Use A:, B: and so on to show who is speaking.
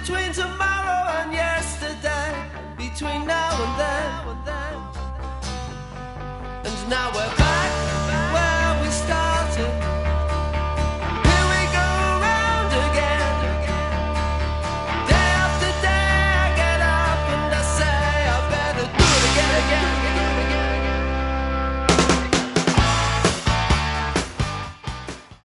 A: between tomorrow and yesterday, between now and then. And now we're